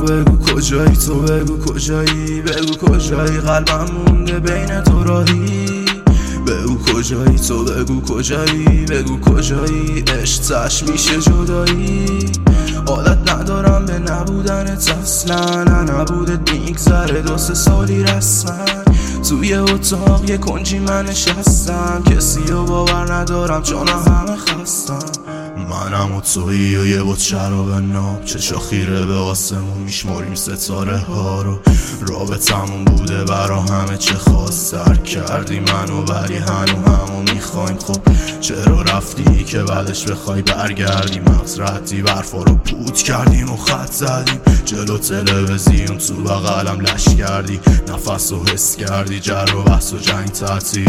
بگو کجایی تو، بگو کجایی، بگو کجایی، قلبم مونده بین تو راهی. بگو کجایی تو، بگو کجایی، بگو کجایی، عشق میشه جدایی. عادت ندارم به نبودنت اصلا، نبودت میگذره 2-3 سالی رسما. توی اتاق یه کنجی من نشستم، کسی رو باور ندارم چون همه خستم. منم و تویی و یه بوت شراب ناب، چشا خیره به آسمون میشماریم ستاره ها رو. رابطمون بوده برا همه چه خاص، سر کردی منو ولی همو میخوایم. خب چرا رفتی که بعدش بخوای برگردی؟ مغز ردی برفا رو پود کردیم و خط زدیم، جلو تلویزیون تو بغلم لش کردی، نفس رو حس کردی، جر و بحث و جنگ تعطیل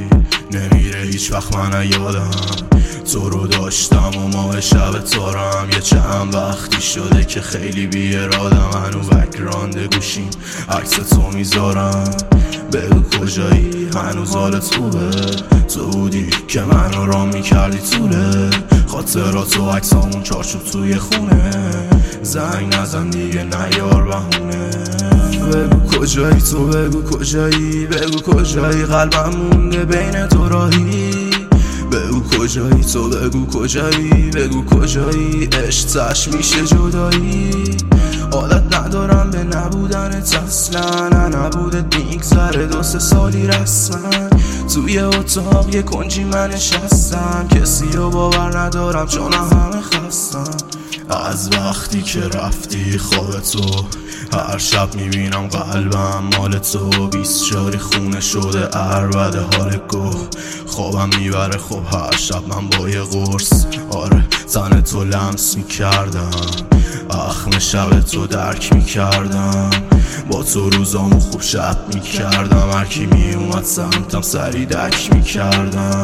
نمیره هیچ وقت. من یادم تو رو داشتم و ماه شب تارم، یه چند وقتی شده که خیلی بی ارادم، هنو بک‌گراند گوشیم عکس تو میذارم. بگو کجایی، هنوز حالت خوبه؟ تو بودی که منو رام میکردی طوله خاطرات و عکسامون چارچوب توی خونه. زنگ نزن دیگه نیار بهونه. بگو کجایی تو، بگو کجایی، بگو کجایی، قلبم مونده بین تو راهی. بگو کجایی تو، بگو کجایی، بگو کجایی، عشق میشه جدایی. عادت ندارم به نبودنت اصلا، نبودت میگذره 2-3 سالی رسما. توی اتاق یه کنجی من نشستم، کسی رو باور ندارم چون همه خستم. از وقتی که رفتی خواب تو، هر شب میبینم قلبم مال تو. 20 جاری خونه شده عربده حال گو، خوابم میبره خب هر شب من با یه قرص. آره تن تو لمس میکردم، اخم شب تو درک میکردم، با تو روزامو خوب شب میکردم. هرکی میومد سمتم سری دک میکردم.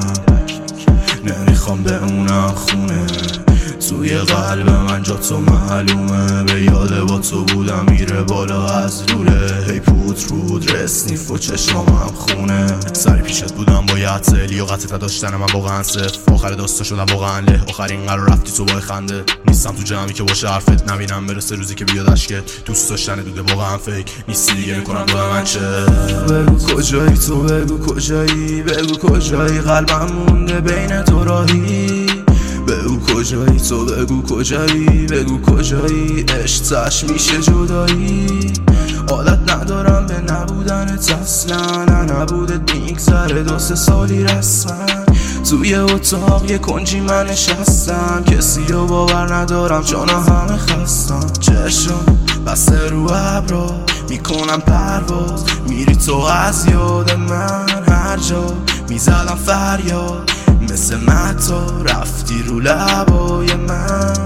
نمیخوام بمونم خونه، توی قلب من جا تو معلومه. به یاد با تو بودم میره بالا از روله، هی پوت رود رسنیف و چشمام خونه. سری پیشت بودم با یه عطلی و قطعت داشتن من واقعا صف. آخر داستان شدم واقعا له، آخرین قرار رفتی تو با خنده. نیستم تو جمعی که باشه حرفت، نبینم برسه روزی که بیاد اشکت. دوست داشتن دوده واقعا فیک نیستی دیگه، میکنم با من چه. بگو کجایی تو، بگو کجایی، بگو کجایی، قلبم مونده بین تو راهی. بگو کجایی تو، بگو کجایی، بگو کجایی، عشق میشه جدایی. عادت ندارم به نبودنت اصلا، نبودت میگذره 2-3 سالی رسما. توی اتاق یه کنجی من نشستم، کسی رو باور ندارم چون همه خستم. چشم بسته رو ابرا میکنم پرواز، میری تو از یاد من هر جا میزدم فریاد. مثل متا رفتی رو لبای من،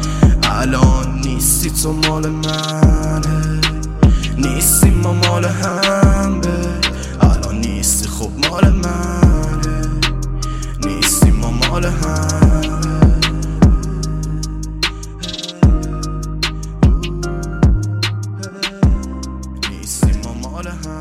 الان نیستی تو مال منه، نیستی ما مال هم به. الان نیستی خب مال منه، نیستی ما مال هم. نیستی ما مال هم.